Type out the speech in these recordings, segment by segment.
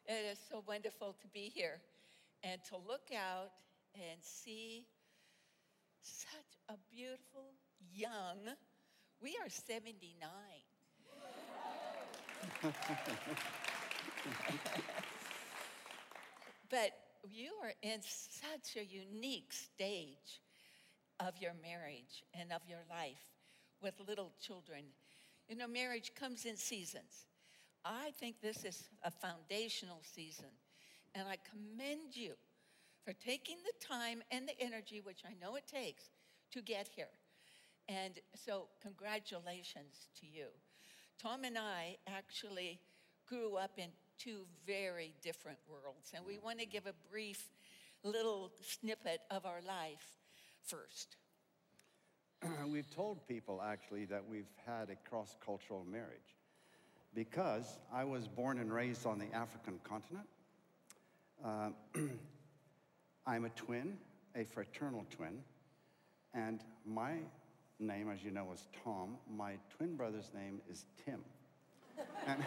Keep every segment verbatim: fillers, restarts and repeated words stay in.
It is so wonderful to be here and to look out and see such a beautiful, young, we are seventy-nine. But you are in such a unique stage of your marriage and of your life with little children. You know, marriage comes in seasons. I think this is a foundational season, and I commend you for taking the time and the energy, which I know it takes, to get here. And so congratulations to you. Tom and I actually grew up in two very different worlds, and we want to give a brief little snippet of our life first. We've told people, actually, that we've had a cross-cultural marriage because I was born and raised on the African continent. Uh, I'm a twin, a fraternal twin, and my name, as you know, is Tom. My twin brother's name is Tim. and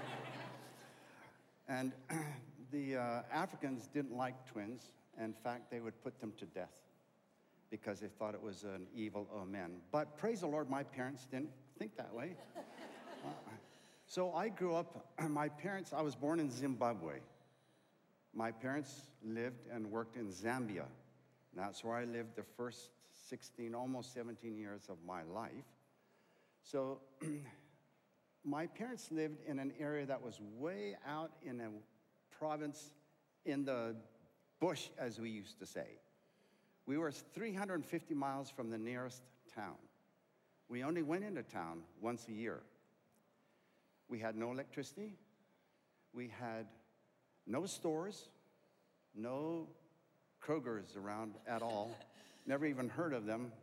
and the uh, Africans didn't like twins. In fact, they would put them to death because they thought it was an evil omen. But praise the Lord, my parents didn't think that way. uh, so I grew up, my parents, I was born in Zimbabwe. My parents lived and worked in Zambia. And that's where I lived the first sixteen, almost seventeen years of my life. So my parents lived in an area that was way out in a province in the bush, as we used to say. We were three hundred fifty miles from the nearest town. We only went into town once a year. We had no electricity. We had no stores, no Kroger's around at all. Never even heard of them.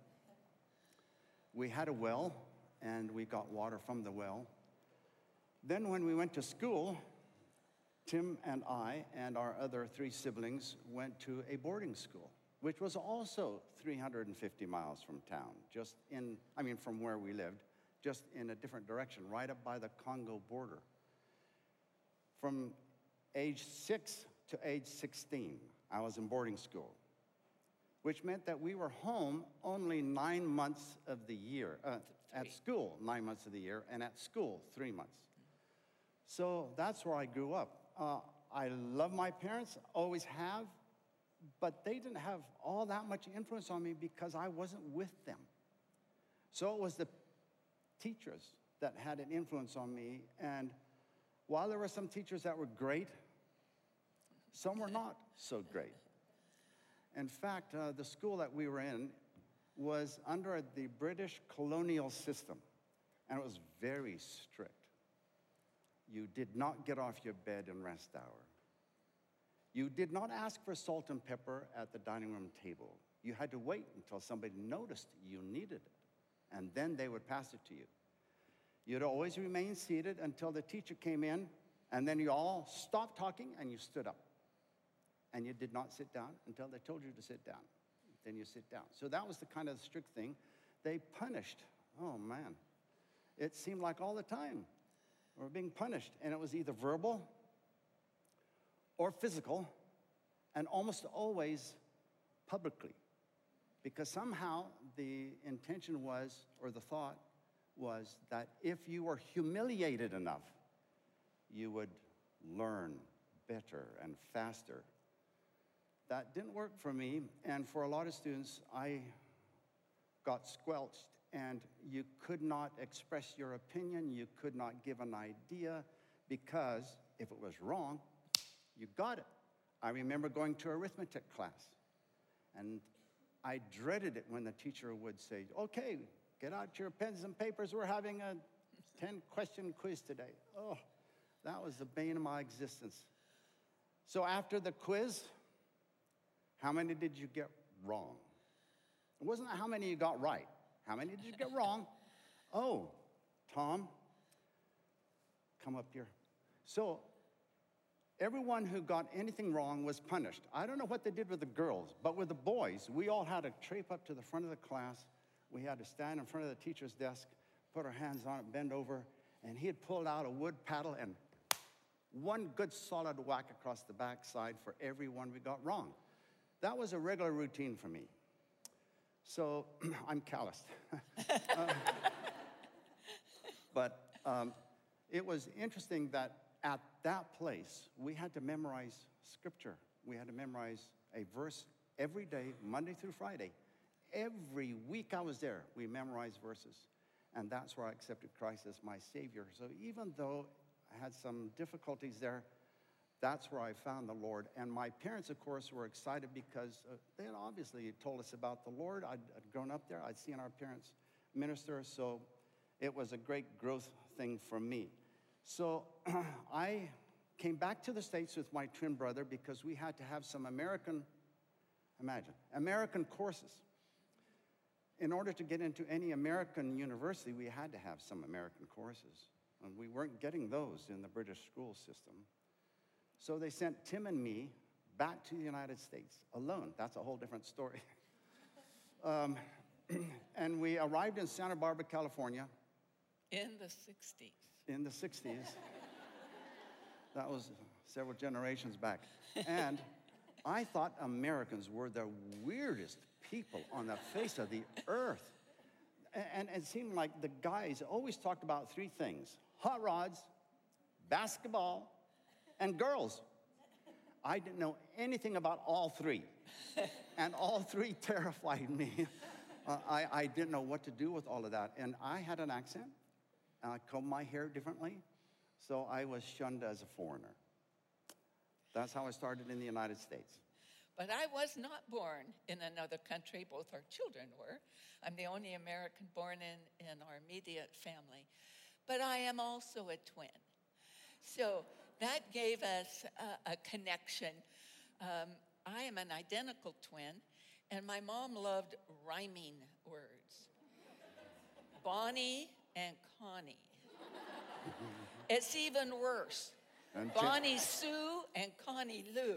We had a well, and we got water from the well. Then when we went to school, Tim and I and our other three siblings went to a boarding school, which was also three hundred fifty miles from town, just in, I mean, from where we lived, just in a different direction, right up by the Congo border. From age six to age sixteen, I was in boarding school, which meant that we were home only nine months of the year, uh, at school, nine months of the year, and at school, three months. So that's where I grew up. Uh, I love my parents, always have, but they didn't have all that much influence on me because I wasn't with them. So it was the teachers that had an influence on me, and while there were some teachers that were great, some were not so great. In fact, uh, the school that we were in was under the British colonial system, and it was very strict. You did not get off your bed in rest hour. You did not ask for salt and pepper at the dining room table. You had to wait until somebody noticed you needed it, and then they would pass it to you. You'd always remain seated until the teacher came in, and then you all stopped talking and you stood up. And you did not sit down until they told you to sit down. Then you sit down. So that was the kind of strict thing. They punished. Oh, man. It seemed like all the time we were being punished. And it was either verbal or physical, and almost always publicly. Because somehow the intention was, or the thought was, that if you were humiliated enough, you would learn better and faster. That didn't work for me, and for a lot of students, I got squelched, and you could not express your opinion, you could not give an idea, because if it was wrong, you got it. I remember going to arithmetic class, and I dreaded it when the teacher would say, okay, get out your pens and papers, we're having a ten-question quiz today. Oh, that was the bane of my existence. So after the quiz, how many did you get wrong? It wasn't how many you got right. How many did you get wrong? Oh, Tom, come up here. So everyone who got anything wrong was punished. I don't know what they did with the girls, but with the boys, we all had to trape up to the front of the class. We had to stand in front of the teacher's desk, put our hands on it, bend over, and he had pulled out a wood paddle and One good solid whack across the backside for every one we got wrong. That was a regular routine for me. So I'm calloused. uh, but um, it was interesting that at that place, we had to memorize scripture. We had to memorize a verse every day, Monday through Friday. Every week I was there, we memorized verses. And that's where I accepted Christ as my Savior. So even though I had some difficulties there, that's where I found the Lord. And my parents, of course, were excited because uh, they had obviously told us about the Lord. I'd, I'd grown up there. I'd seen our parents minister. So it was a great growth thing for me. So I came back to the States with my twin brother because we had to have some American, imagine, American courses. In order to get into any American university, we had to have some American courses. And we weren't getting those in the British school system. So they sent Tim and me back to the United States alone. That's a whole different story. um, and we arrived in Santa Barbara, California. In the sixties. In the sixties. That was several generations back. And I thought Americans were the weirdest people on the face of the earth. And it seemed like the guys always talked about three things: hot rods, basketball, and girls. I didn't know anything about all three. And all three terrified me. Uh, I, I didn't know what to do with all of that. And I had an accent. I combed my hair differently. So I was shunned as a foreigner. That's how I started in the United States. But I was not born in another country. Both our children were. I'm the only American born in, in our immediate family. But I am also a twin. So that gave us a, a connection. Um, I am an identical twin, and my mom loved rhyming words. Bonnie and Connie. It's even worse. And Bonnie Sue and Connie Lou.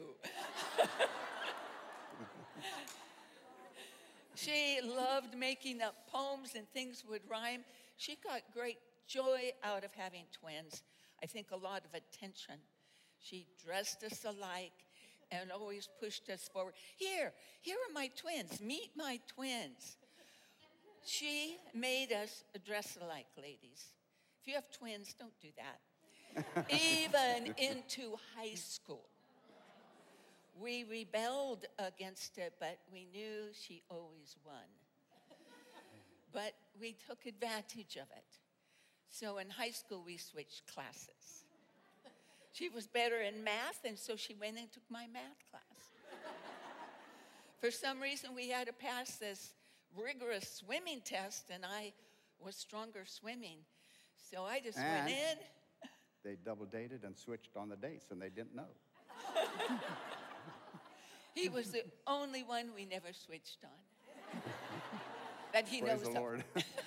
She loved making up poems and things would rhyme. She got great joy out of having twins. I think a lot of attention. She dressed us alike and always pushed us forward. Here, here are my twins. Meet my twins. She made us dress alike, ladies. If you have twins, don't do that. Even into high school. We rebelled against it, but we knew she always won. But we took advantage of it. So in high school, we switched classes. She was better in math, and so she went and took my math class. For some reason, we had to pass this rigorous swimming test, and I was stronger swimming. So I just and went in. They double dated and switched on the dates, and they didn't know. He was the only one we never switched on. That he Praise knows the of. Lord.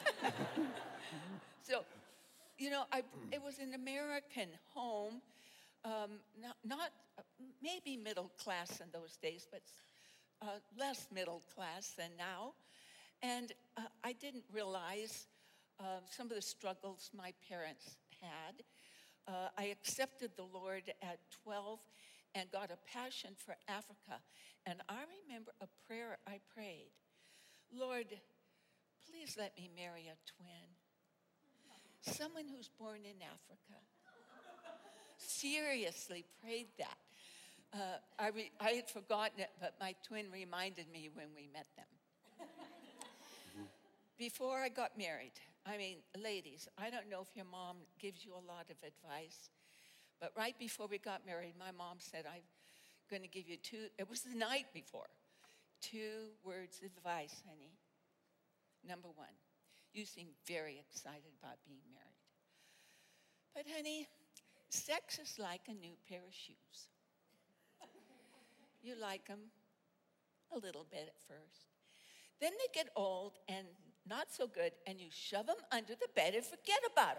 So, you know, I, it was an American home, um, not, not uh, maybe middle class in those days, but uh, less middle class than now. And uh, I didn't realize uh, some of the struggles my parents had. Uh, I accepted the Lord at twelve and got a passion for Africa. And I remember a prayer I prayed. Lord, please let me marry a twin. Someone who's born in Africa. Seriously prayed that. Uh, I, re- I had forgotten it, but my twin reminded me when we met them. Before I got married, I mean, ladies, I don't know if your mom gives you a lot of advice, but right before we got married, my mom said, I'm going to give you two, it was the night before, two words of advice, honey. Number one, you seem very excited about being married. But honey, sex is like a new pair of shoes. You like them a little bit at first. Then they get old and not so good, and you shove them under the bed and forget about them.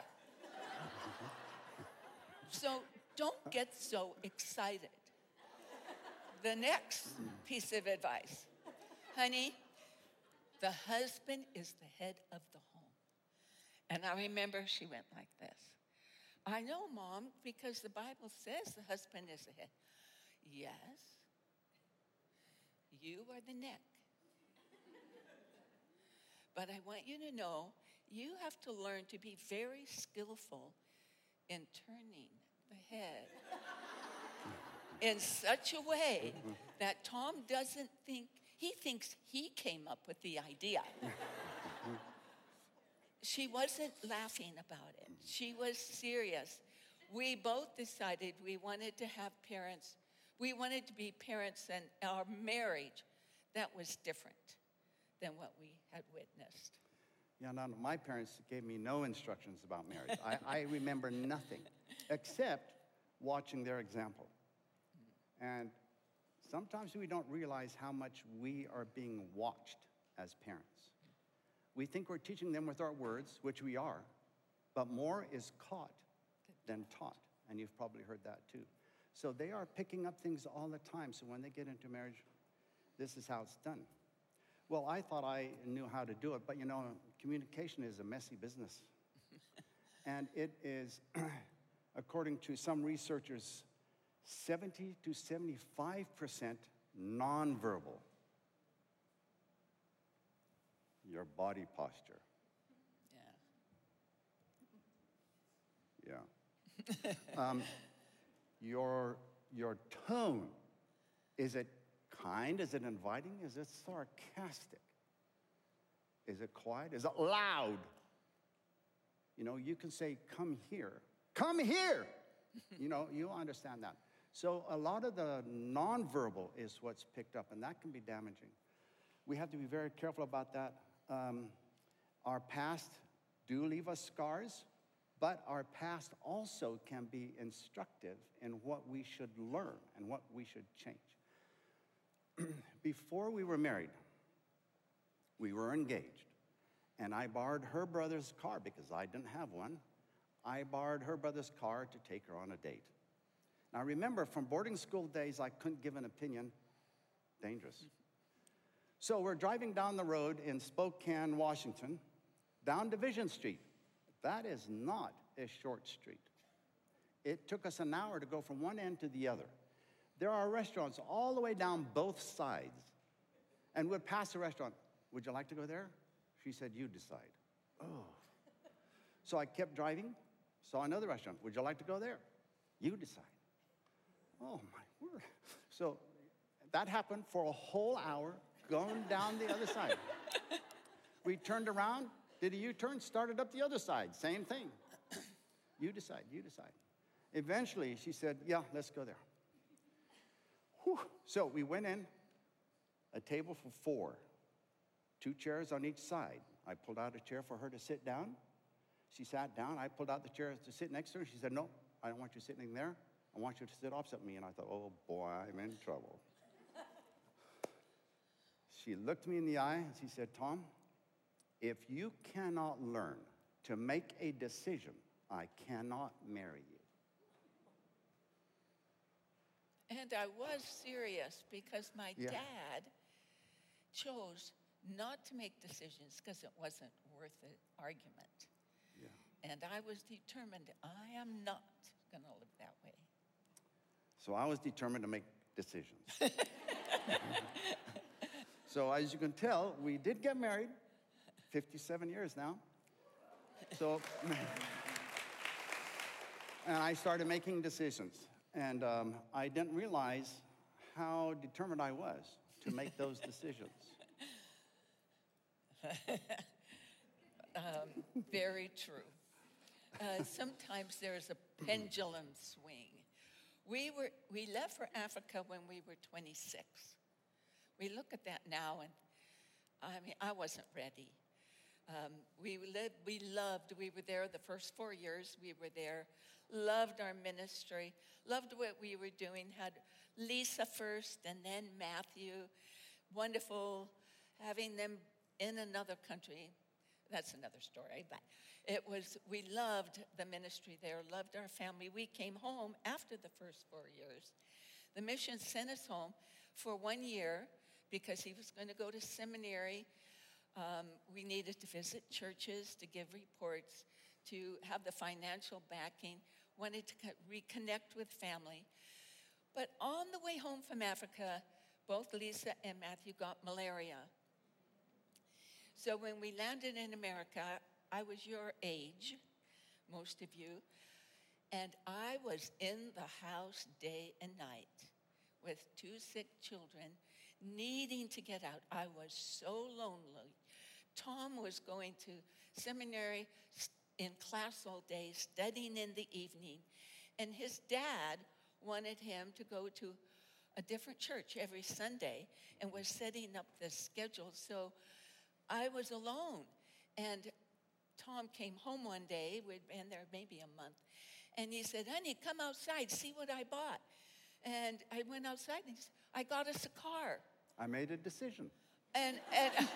So don't get so excited. The next piece of advice, honey, the husband is the head of the home. And I remember she went like this. I know, Mom, because the Bible says the husband is the head. Yes, you are the neck. But I want you to know, you have to learn to be very skillful in turning the head in such a way that Tom doesn't think, he thinks he came up with the idea. She wasn't laughing about it. She was serious. We both decided we wanted to have parents. We wanted to be parents, and our marriage, that was different than what we had witnessed. Yeah, no, no, my parents gave me no instructions about marriage. I, I remember nothing except watching their example. And sometimes we don't realize how much we are being watched as parents. We think we're teaching them with our words, which we are, but more is caught than taught. And you've probably heard that too. So they are picking up things all the time. So when they get into marriage, this is how it's done. Well, I thought I knew how to do it, but you know, communication is a messy business. And it is, according to some researchers, seventy to seventy-five percent nonverbal. Your body posture. Yeah. Yeah. um, your, your tone. Is it kind? Is it inviting? Is it sarcastic? Is it quiet? Is it loud? You know, you can say, come here. Come here! You know, you'll understand that. So a lot of the nonverbal is what's picked up, and that can be damaging. We have to be very careful about that. Um, our past do leave us scars, but our past also can be instructive in what we should learn and what we should change. Before we were married, we were engaged, and I borrowed her brother's car because I didn't have one. I borrowed her brother's car to take her on a date. Now remember, from boarding school days, I couldn't give an opinion. Dangerous. So we're driving down the road in Spokane, Washington, down Division Street. That is not a short street. It took us an hour to go from one end to the other. There are restaurants all the way down both sides. And we'd pass a restaurant. Would you like to go there? She said, you decide. Oh. So I kept driving, saw another restaurant. Would you like to go there? You decide. Oh, my word. So that happened for a whole hour, going down the other side. We turned around, did a U-turn, started up the other side. Same thing. You decide, you decide. Eventually, she said, yeah, let's go there. Whew. So we went in, a table for four, two chairs on each side. I pulled out a chair for her to sit down. She sat down. I pulled out the chair to sit next to her. She said, no, I don't want you sitting there. I want you to sit opposite me. And I thought, oh, boy, I'm in trouble. She looked me in the eye and she said, Tom, if you cannot learn to make a decision, I cannot marry you. And I was serious because my Yeah. dad chose not to make decisions because it wasn't worth an argument. Yeah. And I was determined, I am not going to live that way. So I was determined to make decisions. So as you can tell, we did get married, fifty-seven years now. So, and I started making decisions. And um, I didn't realize how determined I was to make those decisions. um, very true. Uh, sometimes there's a pendulum swing. We were we left for Africa when we were twenty-six. We look at that now, and I mean, I wasn't ready. Um, we lived, we loved. We were there the first four years. We were there, loved our ministry, loved what we were doing. Had Lisa first, and then Matthew. Wonderful having them in another country. That's another story, but it was, we loved the ministry there, loved our family. We came home after the first four years. The mission sent us home for one year because he was going to go to seminary. Um, we needed to visit churches, to give reports, to have the financial backing. wanted to co- reconnect with family. But on the way home from Africa, both Lisa and Matthew got malaria. So when we landed in America, I was your age, most of you, and I was in the house day and night with two sick children, needing to get out. I was so lonely. Tom was going to seminary in class all day, studying in the evening, and his dad wanted him to go to a different church every Sunday and was setting up the schedule. So I was alone. And Tom came home one day, we'd been there maybe a month, and he said, honey, come outside, see what I bought. And I went outside and he said, I got us a car. I made a decision. And, and,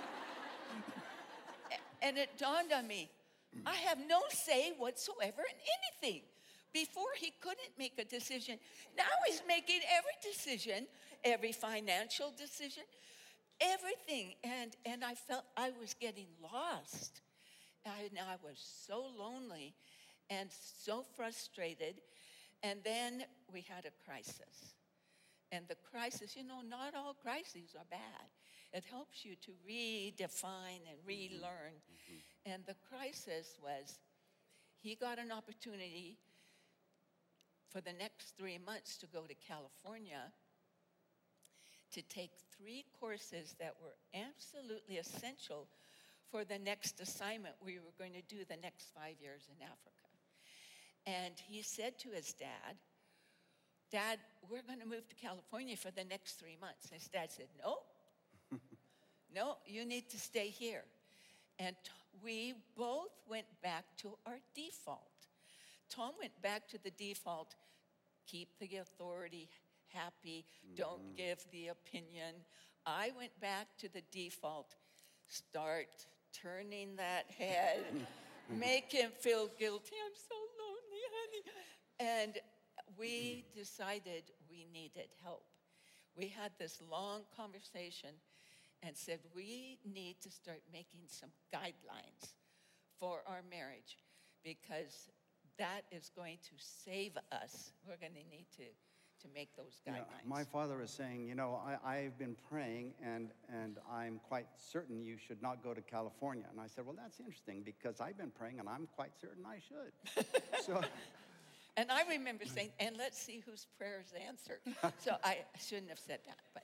and it dawned on me, I have no say whatsoever in anything. Before he couldn't make a decision. Now he's making every decision, every financial decision, everything. And, and I felt I was getting lost. I, and I was so lonely and so frustrated. And then we had a crisis. And the crisis, you know, not all crises are bad. It helps you to redefine and relearn. Mm-hmm. And the crisis was, he got an opportunity for the next three months to go to California to take three courses that were absolutely essential for the next assignment we were going to do the next five years in Africa. And he said to his dad, Dad, we're going to move to California for the next three months. And his dad said, no, no, you need to stay here. And t- we both went back to our default. Tom went back to the default, keep the authority happy, mm-hmm. don't give the opinion. I went back to the default, start turning that head, make him feel guilty. I'm so lonely, honey. And we decided we needed help. We had this long conversation and said, we need to start making some guidelines for our marriage because that is going to save us. We're going to need to, to make those guidelines. Yeah, my father is saying, you know, I, I've been praying and, and I'm quite certain you should not go to California. And I said, well, that's interesting because I've been praying and I'm quite certain I should. so, and I remember saying, and let's see whose prayer is answered. So I shouldn't have said that, but.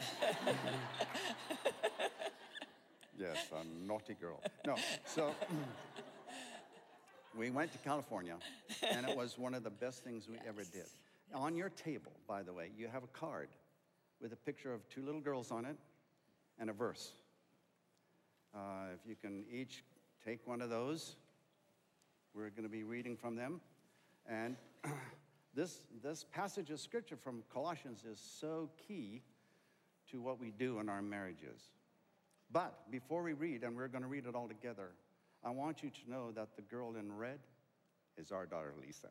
Yes, a naughty girl. No, so we went to California, and it was one of the best things we yes. ever did. Yes. On your table, by the way, you have a card with a picture of two little girls on it and a verse. Uh, if you can each take one of those, we're going to be reading from them. And this, this passage of scripture from Colossians is so key to what we do in our marriages. But before we read, and we're going to read it all together, I want you to know that the girl in red is our daughter, Lisa.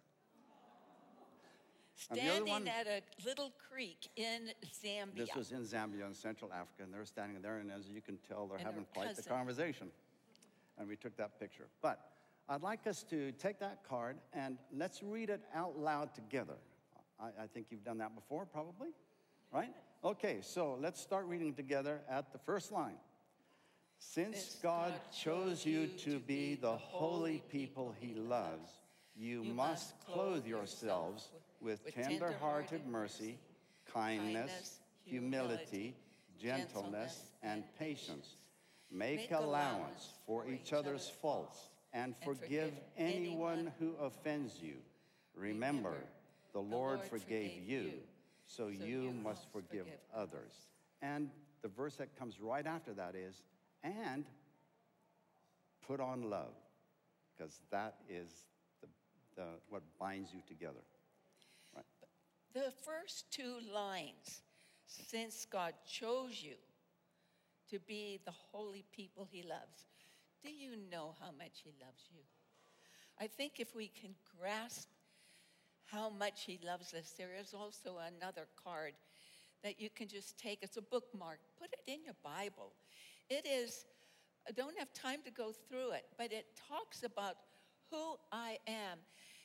Standing one, at a little creek in Zambia. This was in Zambia in Central Africa, and they're standing there, and as you can tell, they're and having quite cousin. the conversation. And we took that picture. But I'd like us to take that card, and let's read it out loud together. I, I think you've done that before, probably, right? Okay, so let's start reading together at the first line. Since God chose you to be the holy people he loves, you must clothe yourselves with tender-hearted mercy, kindness, humility, gentleness, and patience. Make allowance for each other's faults and forgive anyone who offends you. Remember, the Lord forgave you, so you must forgive others. And the verse that comes right after that is, and put on love, because that is the, the, what binds you together. Right. The first two lines, since God chose you to be the holy people he loves, do you know how much he loves you? I think if we can grasp how much he loves us, there is also another card that you can just take. It's a bookmark. Put it in your Bible. It is, I don't have time to go through it, but it talks about who I am.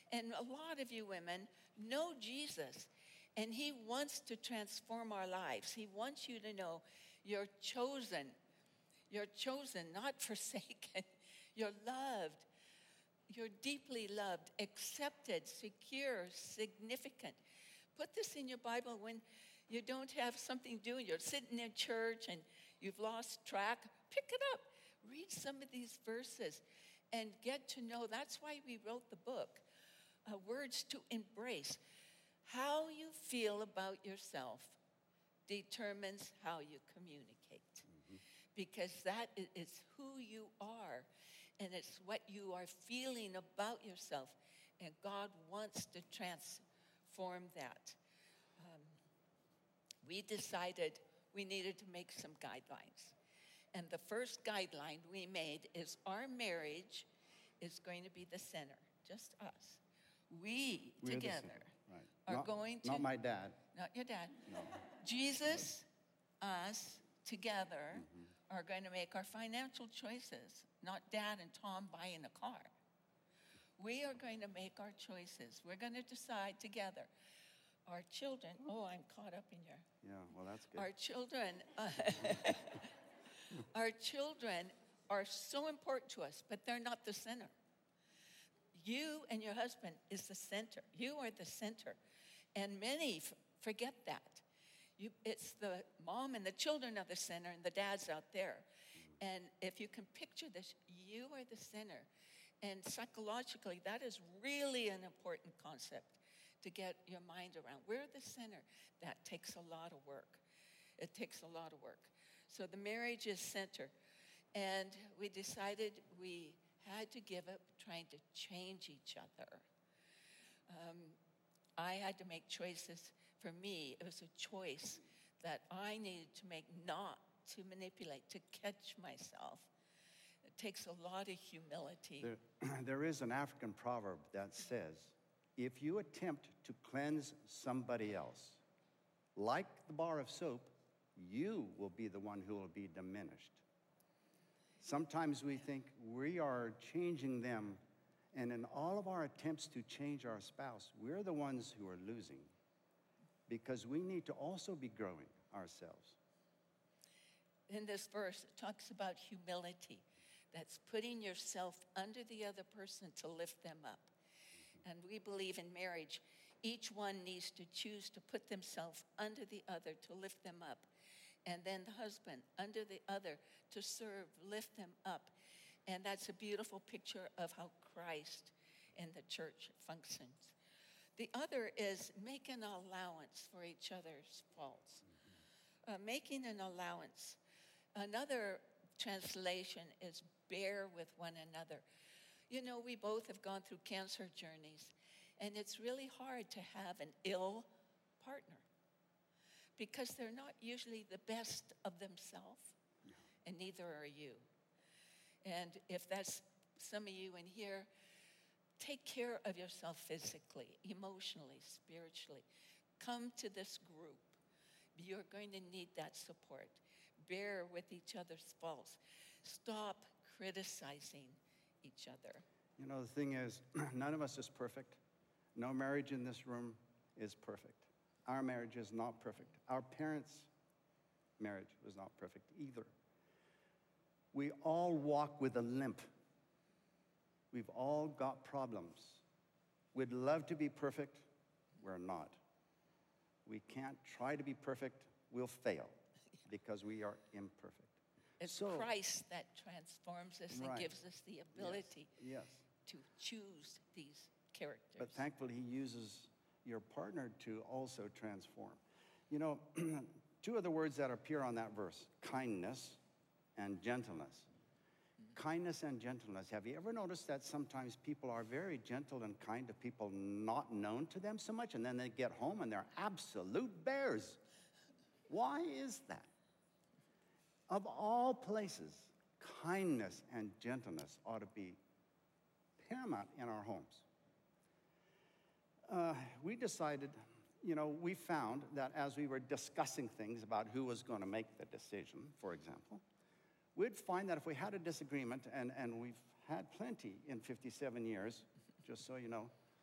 And a lot of you women know Jesus, and he wants to transform our lives. He wants you to know you're chosen. You're chosen, not forsaken. You're loved. You're deeply loved, accepted, secure, significant. Put this in your Bible when you don't have something to do. You're sitting in church and you've lost track. Pick it up. Read some of these verses and get to know. That's why we wrote the book, uh, Words to Embrace. How you feel about yourself determines how you communicate. Mm-hmm. Because that is who you are, and it's what you are feeling about yourself. And God wants to transform that. Um, we decided we needed to make some guidelines. And the first guideline we made is our marriage is going to be the center, just us. We We're together right. are not, going to... Not my dad. Not your dad. No. Jesus, us, together Mm-hmm. are going to make our financial choices, not Dad and Tom buying a car. We are going to make our choices. We're going to decide together. Our children, oh, I'm caught up in your... Yeah, well, that's good. Our children, uh, our children are so important to us, but they're not the center. You and your husband is the center. You are the center. And many f- forget that. You, it's the mom and the children are the center, and the dad's out there. And if you can picture this, you are the center. And psychologically, that is really an important concept to get your mind around. We're the center. That takes a lot of work. It takes a lot of work. So the marriage is center. And we decided we had to give up trying to change each other. Um, I had to make choices. For me, it was a choice that I needed to make, not to manipulate, to catch myself. It takes a lot of humility. There, there is an African proverb that says, if you attempt to cleanse somebody else, like the bar of soap, you will be the one who will be diminished. Sometimes we think we are changing them, and in all of our attempts to change our spouse, we're the ones who are losing, because we need to also be growing ourselves. In this verse, it talks about humility. That's putting yourself under the other person to lift them up. And we believe in marriage, each one needs to choose to put themselves under the other to lift them up. And then the husband under the other to serve, lift them up. And that's a beautiful picture of how Christ in the church functions. The other is make an allowance for each other's faults. Uh, making an allowance. Another translation is bear with one another. You know, we both have gone through cancer journeys, and it's really hard to have an ill partner because they're not usually the best of themselves, and neither are you. And if that's some of you in here, take care of yourself physically, emotionally, spiritually. Come to this group. You're going to need that support. Bear with each other's faults. Stop criticizing each other. You know, the thing is, none of us is perfect. No marriage in this room is perfect. Our marriage is not perfect. Our parents' marriage was not perfect either. We all walk with a limp. We've all got problems. We'd love to be perfect. We're not. We can't try to be perfect. We'll fail because we are imperfect. It's so, Christ that transforms us right. and gives us the ability yes, yes. to choose these characters. But thankfully, he uses your partner to also transform. You know, two of the words that appear on that verse, kindness and gentleness. Mm-hmm. Kindness and gentleness. Have you ever noticed that sometimes people are very gentle and kind to people not known to them so much, and then they get home and they're absolute bears? Why is that? Of all places, kindness and gentleness ought to be paramount in our homes. Uh, we decided, you know, we found that as we were discussing things about who was going to make the decision, for example, we'd find that if we had a disagreement, and, and we've had plenty in fifty-seven years, just so you know,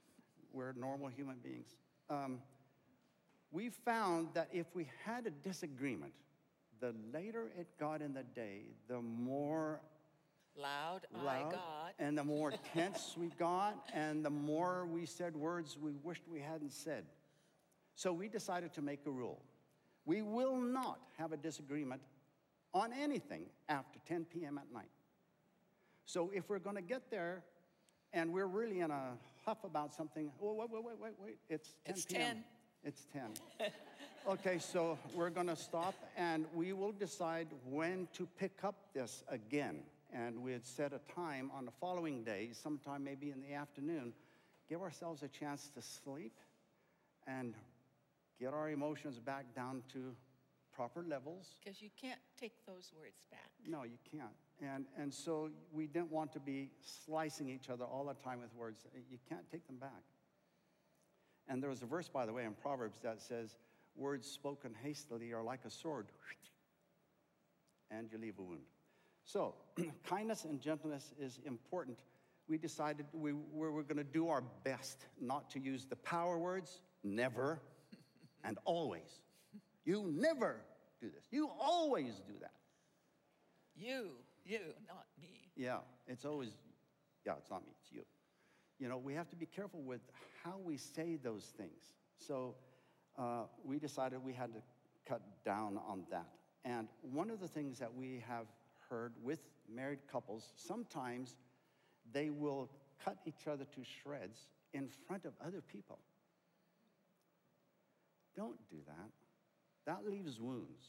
we're normal human beings. Um, we found that if we had a disagreement, the later it got in the day, the more Loud, I loud got. and the more tense we got, and the more we said words we wished we hadn't said. So we decided to make a rule. We will not have a disagreement on anything after ten p.m. at night. So if we're going to get there and we're really in a huff about something, oh, wait, wait, wait, wait, wait, it's ten It's p.m. ten. It's ten. Okay, so we're going to stop, and we will decide when to pick up this again. And we had set a time on the following day, sometime maybe in the afternoon, give ourselves a chance to sleep and get our emotions back down to proper levels. Because you can't take those words back. No, you can't. And, and so we didn't want to be slicing each other all the time with words. You can't take them back. And there was a verse, by the way, in Proverbs that says, words spoken hastily are like a sword, and you leave a wound. So, kindness and gentleness is important. We decided we, we were going to do our best not to use the power words, never and always. You never do this. You always do that. You, you, not me. Yeah, it's always, yeah, it's not me, it's you. You know, we have to be careful with how we say those things. So uh, we decided we had to cut down on that. And one of the things that we have heard with married couples, sometimes they will cut each other to shreds in front of other people. Don't do that. That leaves wounds.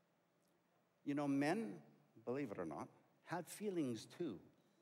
You know, men, believe it or not, have feelings too.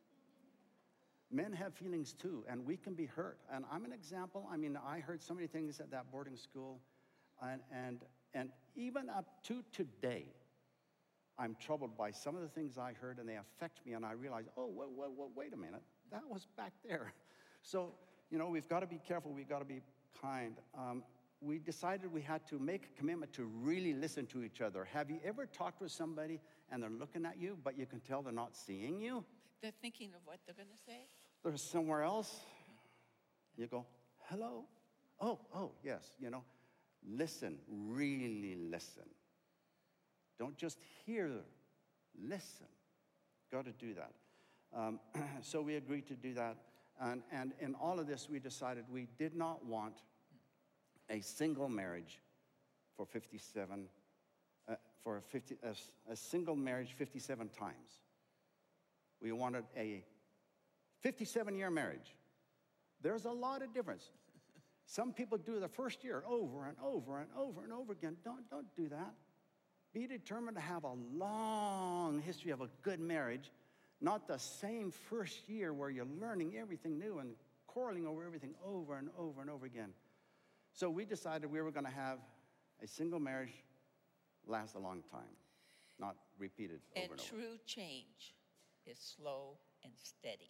Men have feelings too, and we can be hurt. And I'm an example. I mean, I heard so many things at that boarding school, and, and, and even up to today, I'm troubled by some of the things I heard, and they affect me, and I realize, oh, wait, wait, wait, wait a minute. That was back there. So, you know, we've got to be careful. We've got to be kind. Um, we decided we had to make a commitment to really listen to each other. Have you ever talked with somebody, and they're looking at you, but you can tell they're not seeing you? They're thinking of what they're going to say. They're somewhere else. You go, hello? Oh, oh, yes, you know. Listen, really listen. Don't just hear, listen. Got to do that. Um, so we agreed to do that. And, and in all of this, we decided we did not want a single marriage for fifty-seven, uh, for a, fifty, a, a single marriage fifty-seven times. We wanted a fifty-seven-year marriage. There's a lot of difference. Some people do the first year over and over and over and over again. Don't, don't do that. Be determined to have a long history of a good marriage, not the same first year where you're learning everything new and quarreling over everything over and over and over again. So we decided we were going to have a single marriage last a long time, not repeated over and, and over. true change is slow and steady.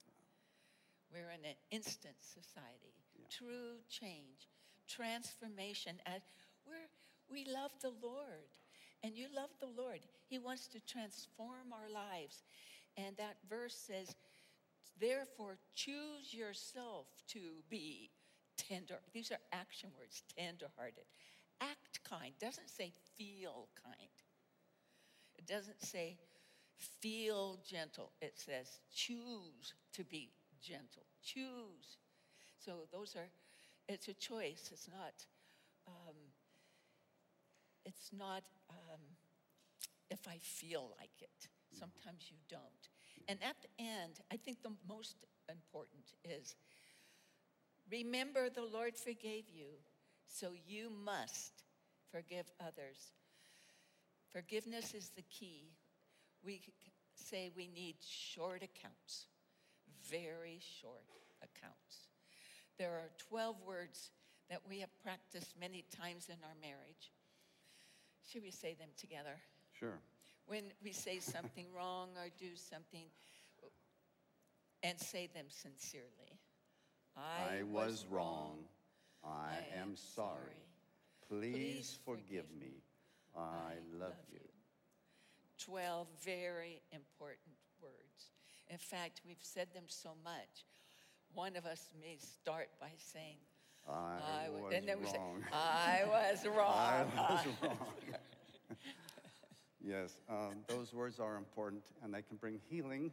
We're in an instant society. Yeah. True change, transformation. As we're, we love the Lord, and you love the Lord. He wants to transform our lives. And that verse says, therefore, choose yourself to be tender. These are action words, tender-hearted. Act kind. Doesn't say feel kind. It doesn't say feel gentle. It says choose to be gentle. Choose. So those are, it's a choice. It's not, um, it's not um, if I feel like it. Sometimes you don't. And at the end, I think the most important is remember the Lord forgave you, so you must forgive others. Forgiveness is the key. We say we need short accounts, very short accounts. There are twelve words that we have practiced many times in our marriage. Should we say them together? Sure. When we say something wrong or do something, and say them sincerely. I, I was wrong. wrong. I, I am sorry. sorry. Please, Please forgive, forgive me. I, I love, love you. you. Twelve very important words. In fact, we've said them so much. one of us may start by saying, I, I was and then we say, wrong. I was wrong. I was wrong. Yes, um, those words are important, and they can bring healing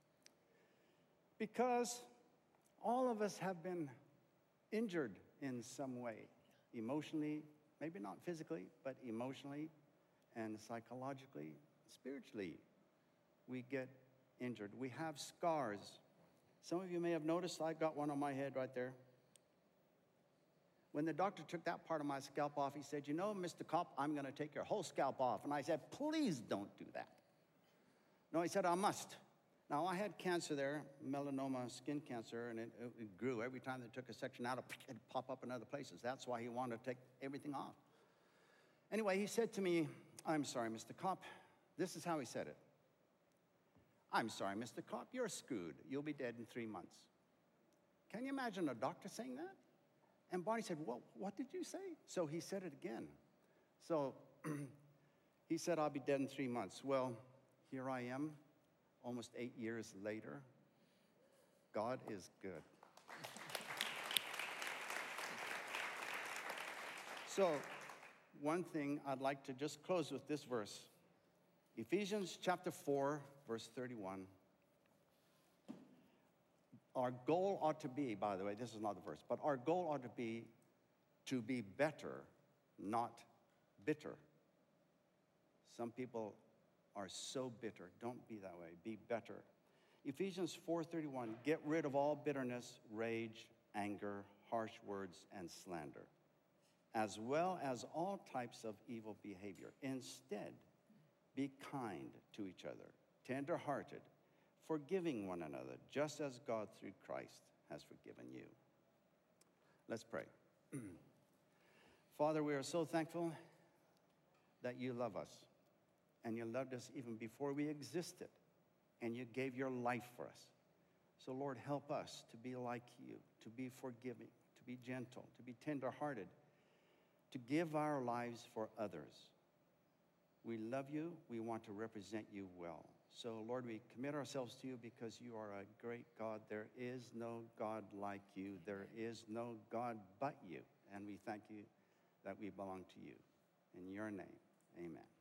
because all of us have been injured in some way, emotionally, maybe not physically, but emotionally and psychologically, spiritually. We get injured. We have scars. Some of you may have noticed I got one on my head right there. When the doctor took that part of my scalp off, he said, you know, Mister Kopp, I'm going to take your whole scalp off. And I said, please don't do that. No, he said, I must. Now, I had cancer there, melanoma, skin cancer, and it, it grew. Every time they took a section out, it'd pop up in other places. That's why he wanted to take everything off. Anyway, he said to me, I'm sorry, Mister Kopp. This is how he said it. I'm sorry, Mister Kopp, you're screwed. You'll be dead in three months. Can you imagine a doctor saying that? And Bonnie said, well, what did you say? So he said it again. So he said, I'll be dead in three months. Well, here I am, almost eight years later. God is good. So one thing I'd like to just close with this verse. Ephesians chapter four, verse thirty-one. Our goal ought to be, by the way, this is not the verse, but our goal ought to be to be better, not bitter. Some people are so bitter. Don't be that way. Be better. Ephesians four thirty-one, get rid of all bitterness, rage, anger, harsh words, and slander, as well as all types of evil behavior. Instead, be kind to each other, tender-hearted, forgiving one another, just as God through Christ has forgiven you. Let's pray. Father, we are so thankful that you love us, and you loved us even before we existed, and you gave your life for us. So, Lord, help us to be like you, to be forgiving, to be gentle, to be tender-hearted, to give our lives for others. We love you. We want to represent you well. So, Lord, we commit ourselves to you because you are a great God. There is no God like you. There is no God but you. And we thank you that we belong to you. In your name, amen.